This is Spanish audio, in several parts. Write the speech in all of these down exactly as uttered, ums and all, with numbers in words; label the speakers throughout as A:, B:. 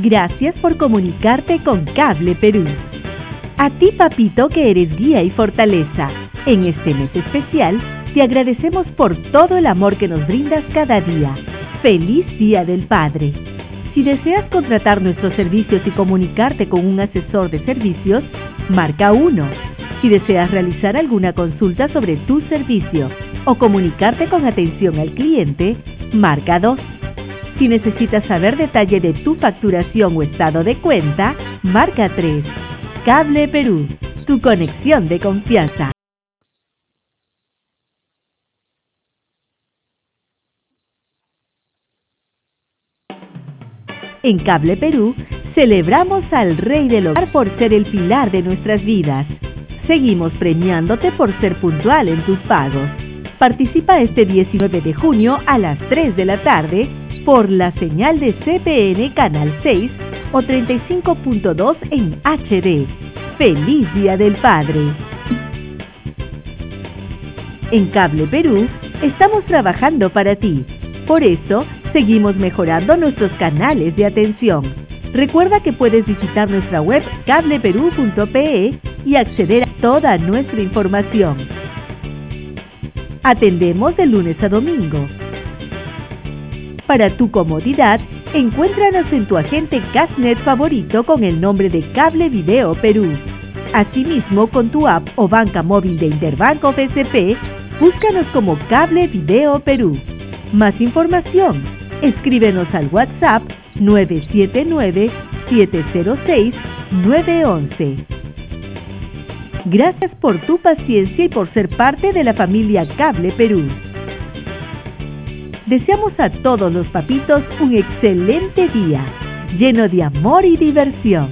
A: Gracias por comunicarte con Cable Perú. A ti, papito, que eres guía y fortaleza, en este mes especial, te agradecemos por todo el amor que nos brindas cada día. ¡Feliz Día del Padre! Si deseas contratar nuestros servicios y comunicarte con un asesor de servicios, marca uno. Si deseas realizar alguna consulta sobre tu servicio o comunicarte con atención al cliente, marca dos. Si necesitas saber detalle de tu facturación o estado de cuenta, marca tres. Cable Perú, tu conexión de confianza. En Cable Perú, celebramos al Rey del Hogar por ser el pilar de nuestras vidas. Seguimos premiándote por ser puntual en tus pagos. Participa este diecinueve de junio a las tres de la tarde por la señal de C P N Canal seis o treinta y cinco punto dos en H D. ¡Feliz Día del Padre! En Cable Perú, estamos trabajando para ti. Por eso, seguimos mejorando nuestros canales de atención. Recuerda que puedes visitar nuestra web cable perú punto pe y acceder a toda nuestra información. Atendemos de lunes a domingo. Para tu comodidad, encuéntranos en tu agente Cashnet favorito con el nombre de Cable Video Perú. Asimismo, con tu app o banca móvil de Interbanco B C P, búscanos como Cable Video Perú. Más información, escríbenos al WhatsApp nueve siete nueve, siete cero seis, nueve uno uno. Gracias por tu paciencia y por ser parte de la familia Cable Perú. Deseamos a todos los papitos un excelente día, lleno de amor y diversión.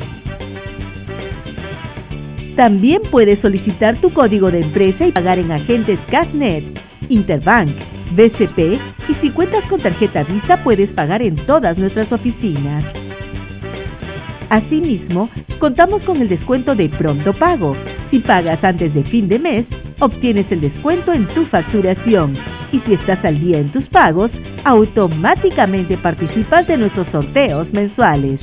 A: También puedes solicitar tu código de empresa y pagar en agentes Cashnet, Interbank, B C P y si cuentas con tarjeta Visa puedes pagar en todas nuestras oficinas. Asimismo, contamos con el descuento de Pronto Pago. Si pagas antes de fin de mes, obtienes el descuento en tu facturación. Y si estás al día en tus pagos, automáticamente participas de nuestros sorteos mensuales.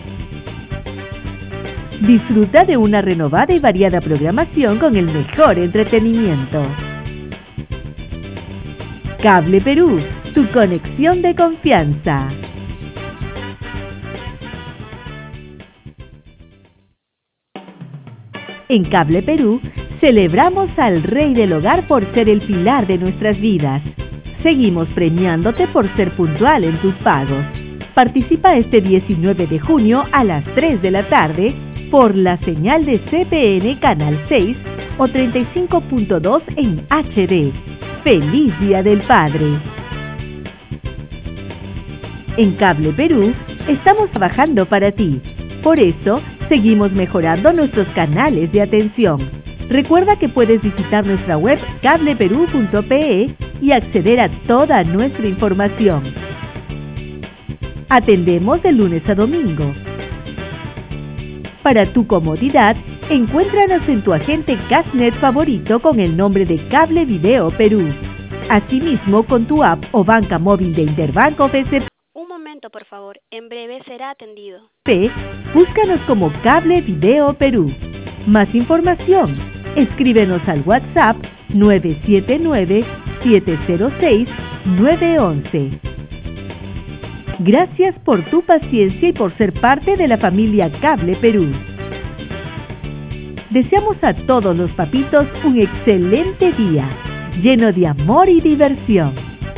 A: Disfruta de una renovada y variada programación con el mejor entretenimiento. Cable Perú, tu conexión de confianza. En Cable Perú, celebramos al Rey del Hogar por ser el pilar de nuestras vidas. Seguimos premiándote por ser puntual en tus pagos. Participa este diecinueve de junio a las tres de la tarde por la señal de C P N Canal seis o treinta y cinco punto dos en H D. ¡Feliz Día del Padre! En Cable Perú, estamos trabajando para ti. Por eso, seguimos mejorando nuestros canales de atención. Recuerda que puedes visitar nuestra web cable perú punto pe y acceder a toda nuestra información. Atendemos de lunes a domingo. Para tu comodidad, encuéntranos en tu agente Cashnet favorito con el nombre de Cable Video Perú. Asimismo, con tu app o banca móvil de Interbanco B C P.
B: Un momento, por favor. En breve será atendido.
A: Búscanos como Cable Video Perú. Más información, escríbenos al WhatsApp nueve siete nueve, siete cero seis, nueve uno uno. Gracias por tu paciencia y por ser parte de la familia Cable Perú. Deseamos a todos los papitos un excelente día, lleno de amor y diversión.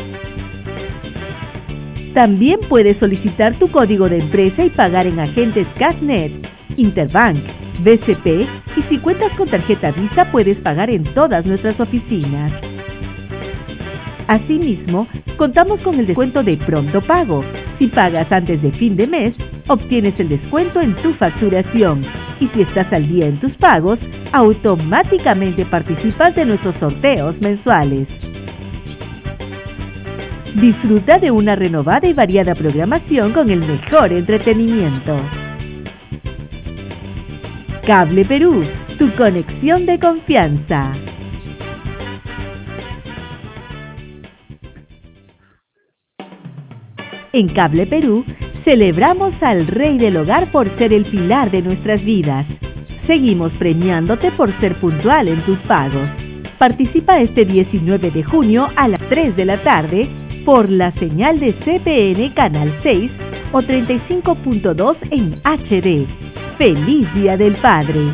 A: También puedes solicitar tu código de empresa y pagar en agentes Cashnet, Interbank, B C P y si cuentas con tarjeta Visa puedes pagar en todas nuestras oficinas. Asimismo, contamos con el descuento de Pronto Pago. Si pagas antes de fin de mes, obtienes el descuento en tu facturación. Y si estás al día en tus pagos, automáticamente participas de nuestros sorteos mensuales. Disfruta de una renovada y variada programación con el mejor entretenimiento. Cable Perú, tu conexión de confianza. En Cable Perú, celebramos al Rey del Hogar por ser el pilar de nuestras vidas. Seguimos premiándote por ser puntual en tus pagos. Participa este diecinueve de junio a las tres de la tarde por la señal de C P N Canal seis o treinta y cinco punto dos en H D. ¡Feliz Día del Padre!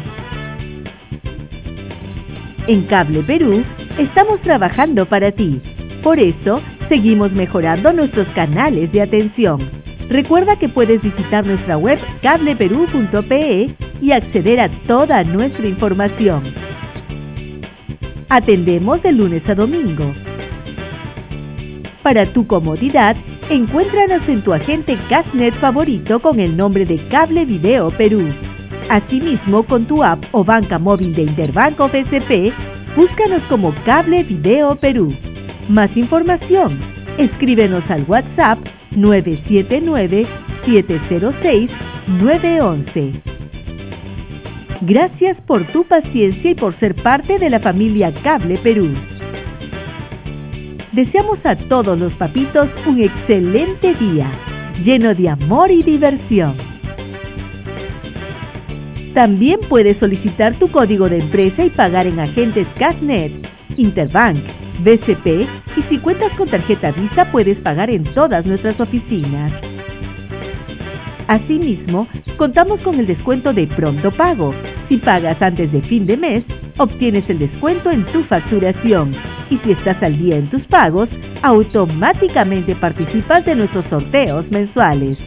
A: En Cable Perú estamos trabajando para ti. Por eso, seguimos mejorando nuestros canales de atención. Recuerda que puedes visitar nuestra web cable perú punto pe y acceder a toda nuestra información. Atendemos de lunes a domingo. Para tu comodidad, encuéntranos en tu agente Cashnet favorito con el nombre de Cable Video Perú. Asimismo, con tu app o banca móvil de Interbank o B C P, búscanos como Cable Video Perú. Más información, escríbenos al WhatsApp nueve siete nueve, siete cero seis, nueve uno uno. Gracias por tu paciencia y por ser parte de la familia Cable Perú. Deseamos a todos los papitos un excelente día, lleno de amor y diversión. También puedes solicitar tu código de empresa y pagar en agentes Cashnet, Interbank, B C P y si cuentas con tarjeta Visa puedes pagar en todas nuestras oficinas. Asimismo, contamos con el descuento de Pronto Pago. Si pagas antes de fin de mes, obtienes el descuento en tu facturación. Y si estás al día en tus pagos, automáticamente participas de nuestros sorteos mensuales.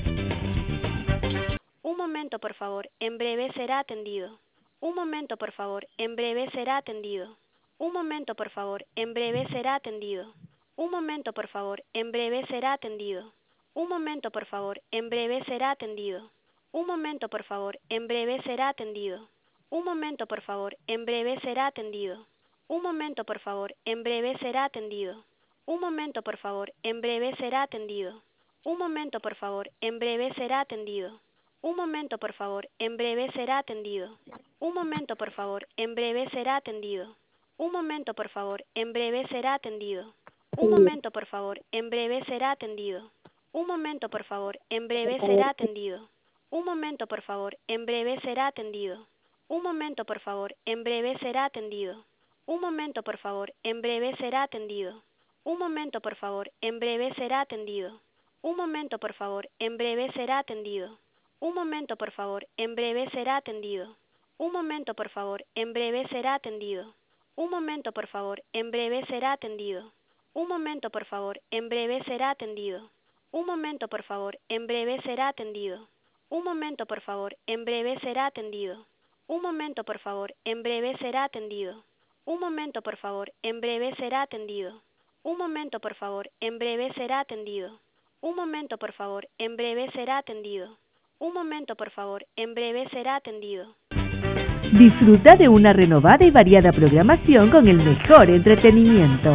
B: Un momento, por favor. En breve será atendido. Un momento, por favor. En breve será atendido. Un momento, por favor. En breve será atendido. Un momento, por favor. En breve será atendido. Un momento, por favor. En breve será atendido. Un momento, por favor. En breve será atendido. Un momento, por favor. En breve será atendido. Un momento, por favor. En breve será atendido. Un momento, por favor. En breve será atendido. Un momento, por favor. En breve será atendido. Un momento, por favor. En breve será atendido. Un momento, por favor. En breve será atendido. Un momento, por favor. En breve será atendido. Un momento, por favor. En breve será atendido. Un momento, por favor. En breve será atendido. Un momento, por favor. En breve será atendido. Un momento, por favor. En breve será atendido. Un momento, por favor. En breve será atendido. Un momento, por favor. En breve será atendido. Un momento, por favor. En breve será atendido. Un momento, por favor. En breve será atendido. Un momento, por favor. En breve será atendido. Un momento, por favor. En breve será atendido. Un momento, por favor. En breve será atendido. Un momento, por favor. En breve será atendido. Un momento, por favor. En breve será atendido. Un momento, por favor. En breve será atendido. Un momento, por favor. En breve será atendido. Un momento, por favor. En breve será atendido. Un momento, por favor. En breve será atendido. Un momento, por favor. En breve será atendido.
A: Disfruta de una renovada y variada programación con el mejor entretenimiento.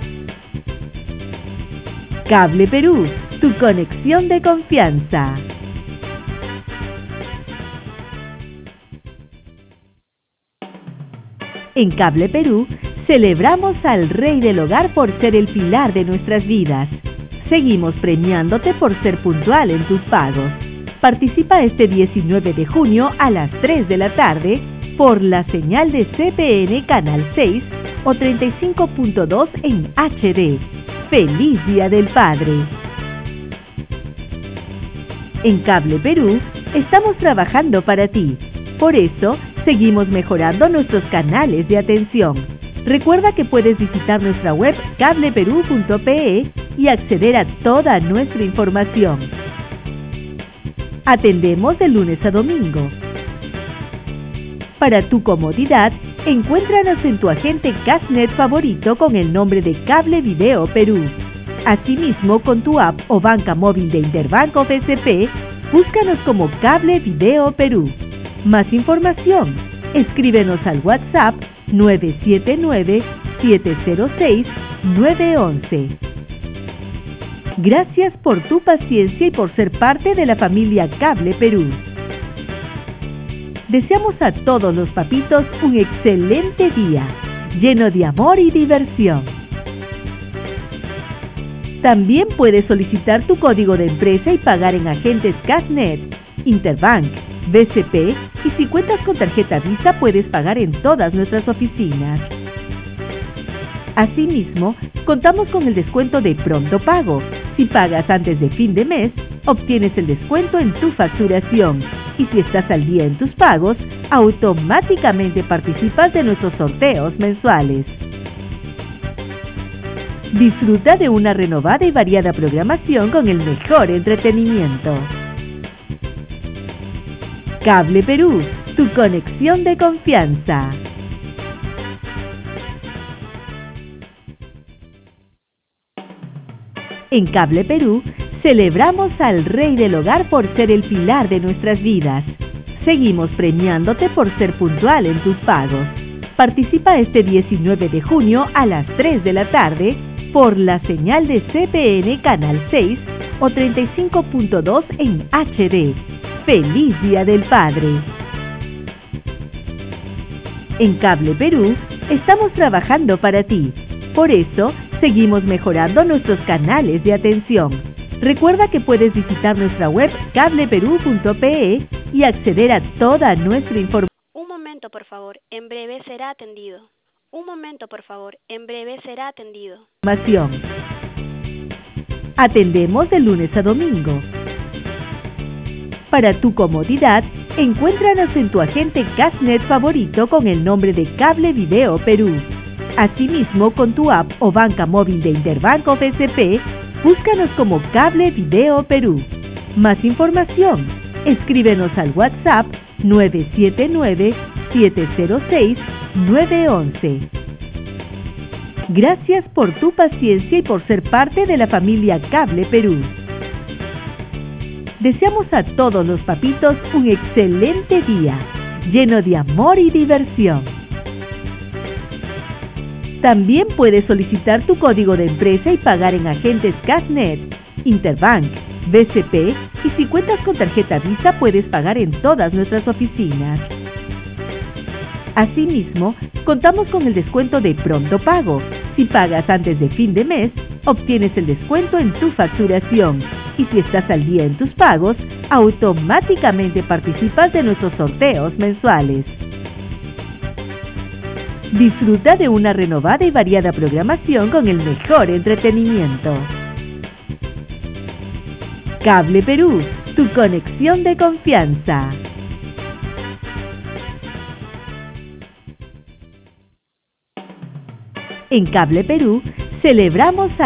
A: Cable Perú, tu conexión de confianza. En Cable Perú, celebramos al Rey del Hogar por ser el pilar de nuestras vidas. Seguimos premiándote por ser puntual en tus pagos. Participa este diecinueve de junio a las tres de la tarde por la señal de C P N Canal seis o treinta y cinco punto dos en H D. ¡Feliz Día del Padre! En Cable Perú estamos trabajando para ti. Por eso, seguimos mejorando nuestros canales de atención. Recuerda que puedes visitar nuestra web cable perú punto pe y acceder a toda nuestra información. Atendemos de lunes a domingo. Para tu comodidad, encuéntranos en tu agente Cashnet favorito con el nombre de Cable Video Perú. Asimismo, con tu app o banca móvil de Interbank o B C P, búscanos como Cable Video Perú. Más información, escríbenos al WhatsApp nueve siete nueve, siete cero seis, nueve uno uno. Gracias por tu paciencia y por ser parte de la familia Cable Perú. Deseamos a todos los papitos un excelente día, lleno de amor y diversión. También puedes solicitar tu código de empresa y pagar en agentes Cashnet, Interbank, B C P, y si cuentas con tarjeta Visa puedes pagar en todas nuestras oficinas. Asimismo, contamos con el descuento de Pronto Pago. Si pagas antes de fin de mes, obtienes el descuento en tu facturación. Y si estás al día en tus pagos, automáticamente participas de nuestros sorteos mensuales. Disfruta de una renovada y variada programación con el mejor entretenimiento. Cable Perú, tu conexión de confianza. En Cable Perú, celebramos al Rey del Hogar por ser el pilar de nuestras vidas. Seguimos premiándote por ser puntual en tus pagos. Participa este diecinueve de junio a las tres de la tarde por la señal de C P N Canal seis o treinta y cinco punto dos en H D. ¡Feliz Día del Padre! En Cable Perú, estamos trabajando para ti. Por eso, seguimos mejorando nuestros canales de atención. Recuerda que puedes visitar nuestra web cable perú punto pe y acceder a toda nuestra información.
B: Un momento, por favor. En breve será atendido. Un momento, por favor. En breve será atendido.
A: Atendemos de lunes a domingo. Para tu comodidad, encuéntranos en tu agente Cashnet favorito con el nombre de Cable Video Perú. Asimismo, con tu app o banca móvil de Interbank o B C P, búscanos como Cable Video Perú. Más información, escríbenos al WhatsApp nueve siete nueve, siete cero seis, nueve once. Gracias por tu paciencia y por ser parte de la familia Cable Perú. Deseamos a todos los papitos un excelente día, lleno de amor y diversión. También puedes solicitar tu código de empresa y pagar en agentes Cashnet, Interbank, B C P, y si cuentas con tarjeta Visa puedes pagar en todas nuestras oficinas. Asimismo, contamos con el descuento de Pronto Pago. Si pagas antes de fin de mes, obtienes el descuento en tu facturación. Y si estás al día en tus pagos, automáticamente participas de nuestros sorteos mensuales. Disfruta de una renovada y variada programación con el mejor entretenimiento. Cable Perú, tu conexión de confianza. En Cable Perú, celebramos a